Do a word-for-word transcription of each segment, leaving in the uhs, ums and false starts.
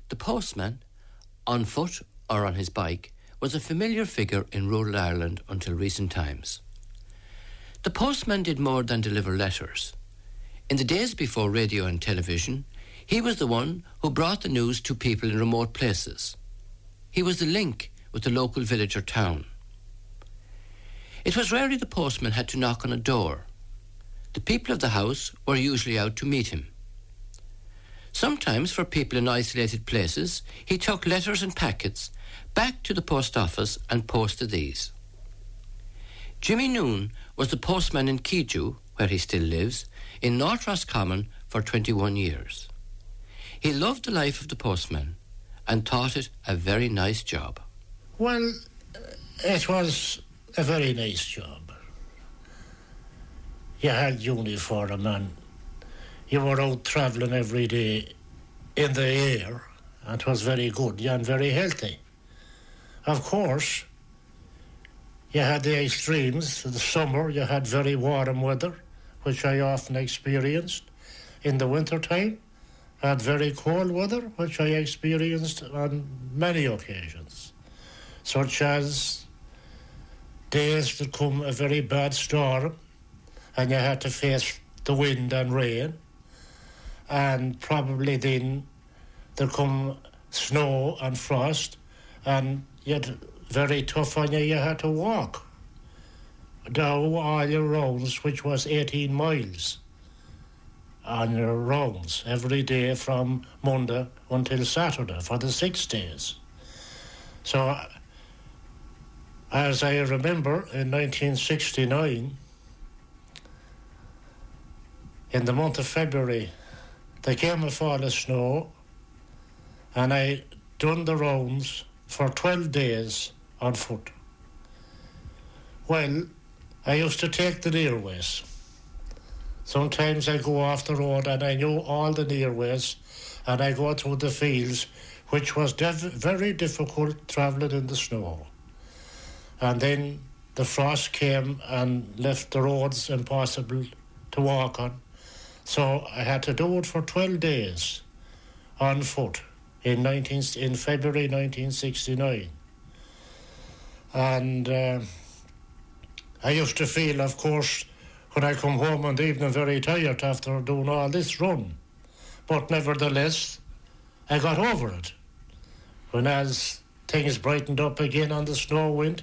The postman, on foot or on his bike, was a familiar figure in rural Ireland until recent times. The postman did more than deliver letters. In the days before radio and television, he was the one who brought the news to people in remote places. He was the link with the local village or town. It was rarely the postman had to knock on a door. The people of the house were usually out to meet him. Sometimes, for people in isolated places, he took letters and packets back to the post office and posted these. Jimmy Noon was the postman in Keeju, where he still lives, in North Roscommon for twenty-one years. He loved the life of the postman and thought it a very nice job. Well, it was a very nice job. You had uniform and you were out travelling every day in the air, and it was very good and very healthy. Of course, you had the extremes. In the summer, you had very warm weather, which I often experienced. In the winter time, I had very cold weather, which I experienced on many occasions, such as days that come a very bad storm, and you had to face the wind and rain, and probably then there come snow and frost, and you had very tough on you, you had to walk down all your rounds, which was eighteen miles on your rounds every day from Monday until Saturday for the six days. So, as I remember, in nineteen sixty-nine, in the month of February, there came a fall of snow, and I done the rounds for twelve days on foot. Well, I used to take the near ways. Sometimes I go off the road and I knew all the near ways, and I go through the fields, which was diff- very difficult travelling in the snow. And then the frost came and left the roads impossible to walk on. So I had to do it for twelve days on foot in, nineteen, in February nineteen sixty-nine. And uh, I used to feel, of course, when I come home in the evening very tired after doing all this run. But nevertheless, I got over it. When as things brightened up again on the snow wind,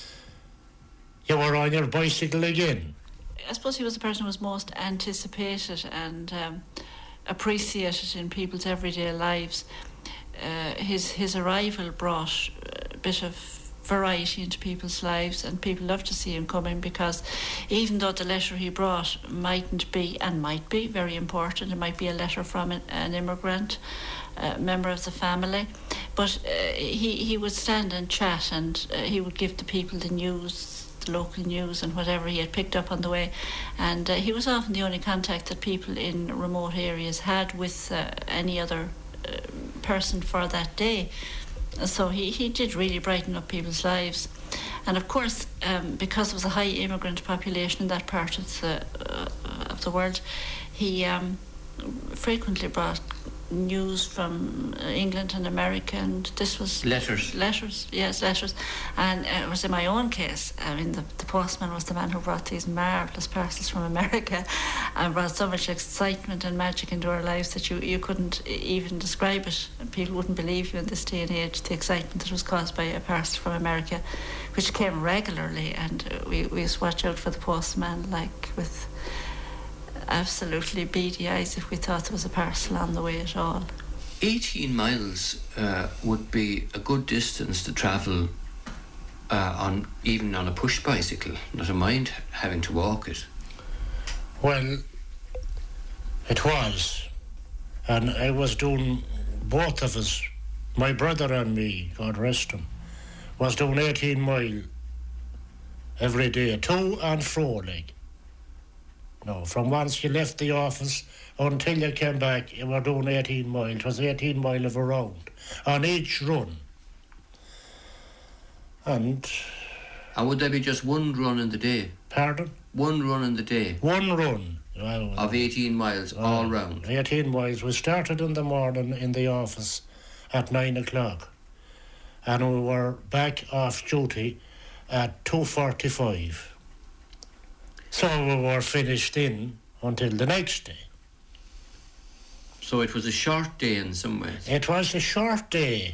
you were on your bicycle again. I suppose he was the person who was most anticipated and um, appreciated in people's everyday lives. Uh, his his arrival brought a bit of variety into people's lives, and people loved to see him coming, because even though the letter he brought mightn't be, and might be, very important, it might be a letter from an, an immigrant, a member of the family, but uh, he, he would stand and chat, and uh, he would give the people the news, the local news and whatever he had picked up on the way, and uh, he was often the only contact that people in remote areas had with uh, any other uh, person for that day. So he, he did really brighten up people's lives. And of course, um, because there was a high immigrant population in that part of the, uh, of the world, he um, frequently brought news from England and America, and this was... Letters. Letters, yes, letters. And uh, it was in my own case. I mean, the, the postman was the man who brought these marvellous parcels from America and brought so much excitement and magic into our lives that you, you couldn't even describe it. People wouldn't believe you in this day and age, the excitement that was caused by a parcel from America, which came regularly, and uh, we, we used to watch out for the postman, like, with absolutely beady eyes if we thought there was a parcel on the way at all. eighteen miles uh, would be a good distance to travel uh, on, even on a push bicycle, not a mind having to walk it. Well, it was. And I was doing, both of us, my brother and me, God rest him, was doing eighteen mile every day, to and fro, like. No, from once you left the office until you came back, you were doing eighteen mile. It was eighteen mile of a round on each run. And... And would there be just one run in the day? Pardon? One run in the day? One run. Well, of eighteen miles well, all round? eighteen miles. We started in the morning in the office at nine o'clock. And we were back off duty at two forty-five. So we were finished in until the next day. So it was a short day in some ways. It was a short day.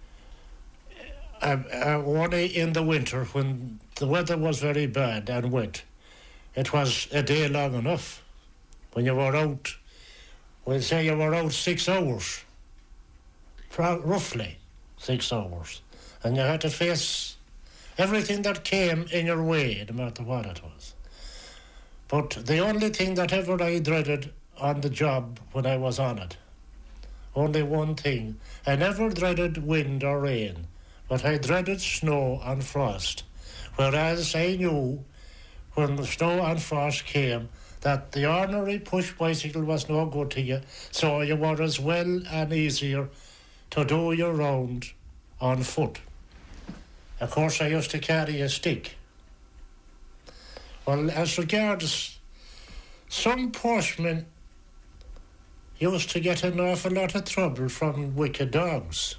Uh, uh, only in the winter when the weather was very bad and wet. It was a day long enough. When you were out, we'll say you were out six hours. Roughly six hours. And you had to face everything that came in your way, no matter what it was. But the only thing that ever I dreaded on the job when I was on it, only one thing, I never dreaded wind or rain, but I dreaded snow and frost, whereas I knew when the snow and frost came that the ordinary push bicycle was no good to you, so you were as well and easier to do your round on foot. Of course, I used to carry a stick. Well, as regards some postmen used to get an awful lot of trouble from wicked dogs.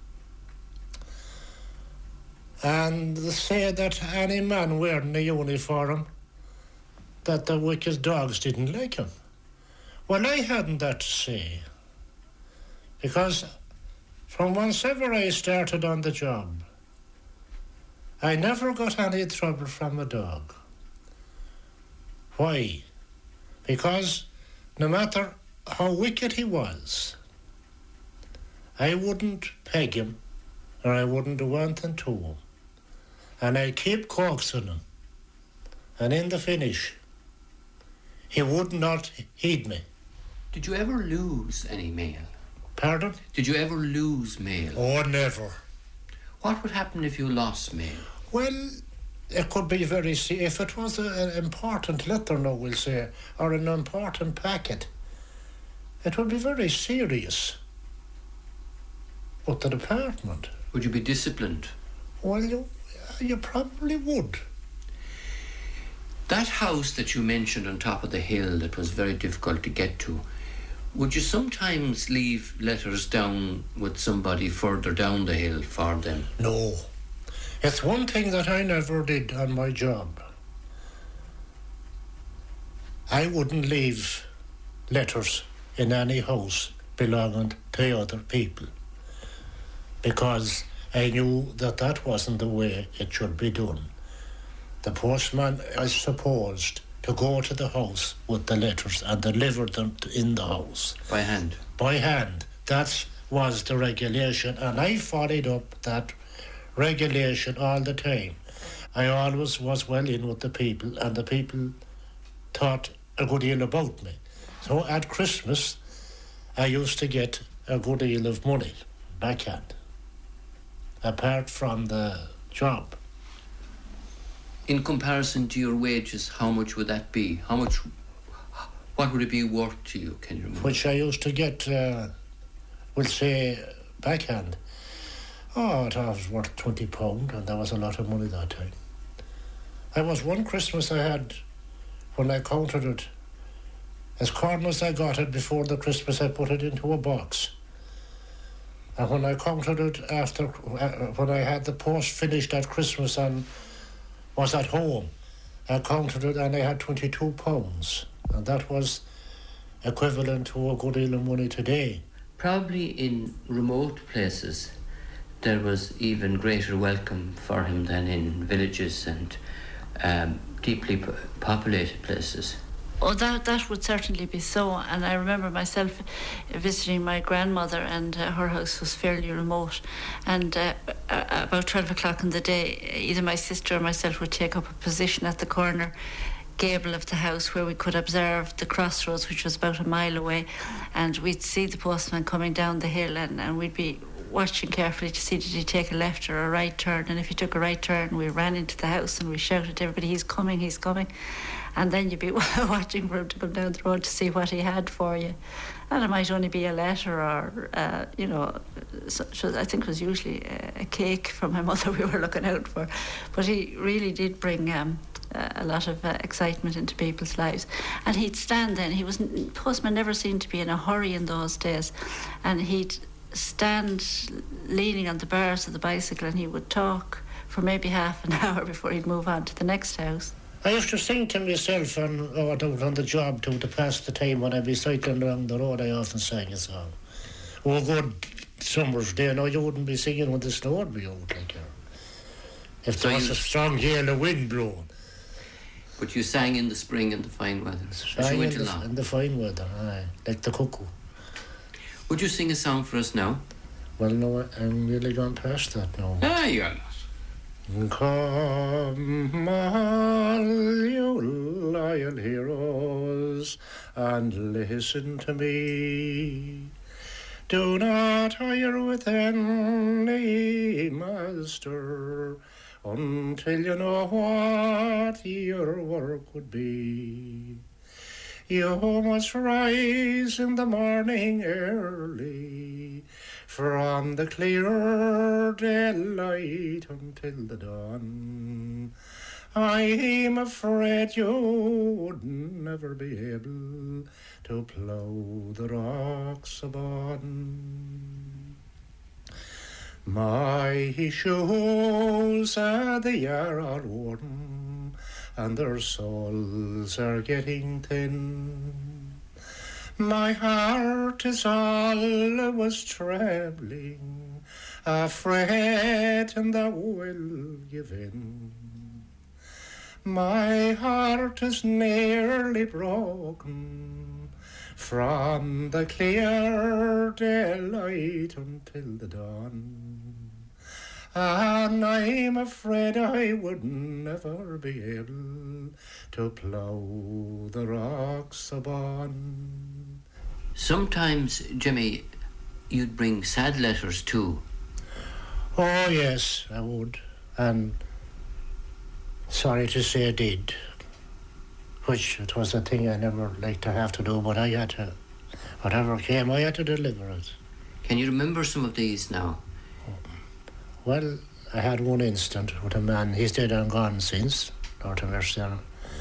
And they say that any man wearing a uniform, that the wicked dogs didn't like him. Well, I hadn't that to say, because from once ever I started on the job, I never got any trouble from a dog. Why? Because no matter how wicked he was, I wouldn't peg him or I wouldn't do anything to him. And I'd keep coaxing him. And in the finish, he would not heed me. Did you ever lose any mail? Pardon? Did you ever lose mail? Oh, never. What would happen if you lost mail? Well, it could be very... If it was a, an important letter, now we'll say, or an important packet, it would be very serious. But the department... Would you be disciplined? Well, you, you probably would. That house that you mentioned on top of the hill that was very difficult to get to, would you sometimes leave letters down with somebody further down the hill for them? No. It's one thing that I never did on my job. I wouldn't leave letters in any house belonging to other people, because I knew that that wasn't the way it should be done. The postman is supposed to go to the house with the letters and deliver them in the house. By hand? By hand. That was the regulation, and I followed up that regulation all the time. I always was well in with the people, and the people thought a good deal about me. So at Christmas, I used to get a good deal of money, backhand, apart from the job. In comparison to your wages, how much would that be? How much, what would it be worth to you, can you remember? Which I used to get, uh, we'll say, backhand. Oh, it was worth twenty pounds, and that was a lot of money that time. I was one Christmas I had, when I counted it, as corn as I got it before the Christmas, I put it into a box. And when I counted it after, uh, when I had the post finished at Christmas and was at home, I counted it and I had twenty-two pounds. And that was equivalent to a good deal of money today. Probably in remote places, there was even greater welcome for him than in villages and um, deeply po- populated places. Oh, that that would certainly be so. And I remember myself visiting my grandmother, and uh, her house was fairly remote. And uh, about twelve o'clock in the day, either my sister or myself would take up a position at the corner gable of the house where we could observe the crossroads, which was about a mile away. And we'd see the postman coming down the hill, and, and we'd be watching carefully to see did he take a left or a right turn. And if he took a right turn, we ran into the house and we shouted to everybody, he's coming, he's coming. And then you'd be watching for him to come down the road to see what he had for you. And it might only be a letter or, uh, you know, so, so I think it was usually a, a cake from my mother we were looking out for. But he really did bring um, a lot of uh, excitement into people's lives. And he'd stand then, he was, postman never seemed to be in a hurry in those days. And he'd stand leaning on the bars of the bicycle, and he would talk for maybe half an hour before he'd move on to the next house. I used to sing to myself on, oh, out on the job too, to pass the time when I'd be cycling along the road. I often sang a song. Oh, good summer's day, no, you wouldn't be singing when the snow would be out, like, you know, if there So was you- a strong gale of wind blowing. But you sang in the spring and the fine weather. As you Sang went in, the, along. in the fine weather, aye, like the cuckoo. Would you sing a song for us now? Well, no, I'm really gone past that now. Ah, you're not. Come, all you loyal heroes, and listen to me. Do not hire with any master until you know what your work would be. You must rise in the morning early, from the clear daylight until the dawn. I'm afraid you would never be able to plough the rocks upon. My shoes uh, they are all worn, and their soles are getting thin. My heart is always trembling, afraid that will give in. My heart is nearly broken, from the clear daylight until the dawn. And I'm afraid I would never be able to plough the rocks upon. Sometimes, Jimmy, you'd bring sad letters too. Oh, yes, I would. And sorry to say I did, which it was a thing I never liked to have to do, but I had to, whatever came, I had to deliver it. Can you remember some of these now? Well, I had one instant with a man, he's dead and gone since, Lord have mercy on him.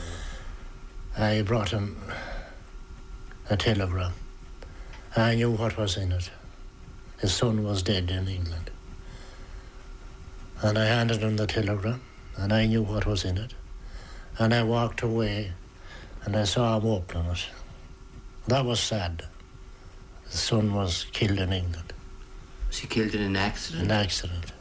I brought him a telegram. I knew what was in it. His son was dead in England. And I handed him the telegram, and I knew what was in it. And I walked away, and I saw him opening it. That was sad. His son was killed in England. Was he killed in an accident? An accident.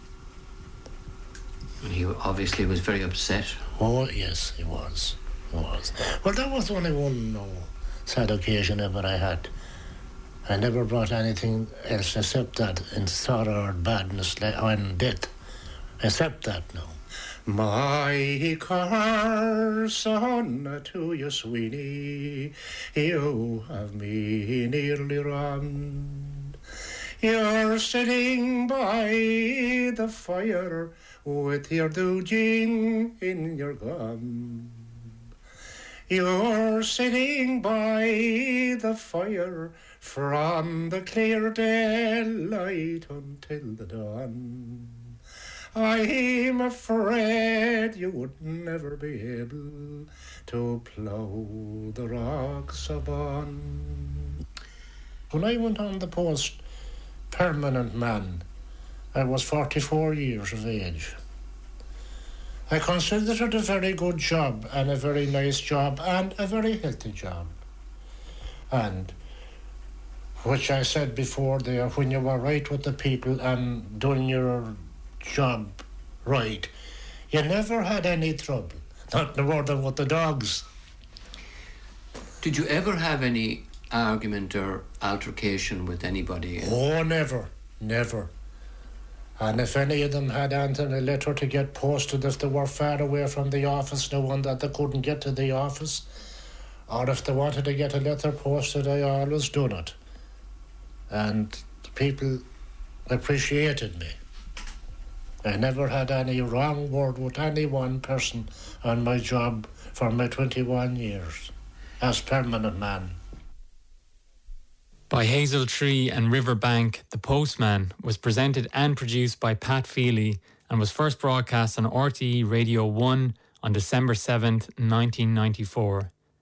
And he obviously was very upset. Oh, yes, he was. He was. Well, that was only one no, sad occasion ever I had. I never brought anything else except that in sorrow or badness and death. Except that, no. My car, son, to you, Sweeney, you have me nearly run. You're sitting by the fire with your doujin in your gum. You're sitting by the fire from the clear daylight until the dawn. I'm afraid you would never be able to plough the rocks upon. When I went on the post permanent man, I was forty-four years of age. I considered it a very good job and a very nice job and a very healthy job. And, which I said before there, when you were right with the people and doing your job right, you never had any trouble, not more than with the dogs. Did you ever have any argument or altercation with anybody? Oh, never, never. And if any of them had anything, a letter to get posted if they were far away from the office, no one that they couldn't get to the office, or if they wanted to get a letter posted, I always done it. And people appreciated me. I never had any wrong word with any one person on my job for my twenty-one years as permanent man. By Hazel Tree and Riverbank, The Postman was presented and produced by Pat Feely and was first broadcast on R T E Radio one on December seventh, nineteen ninety-four.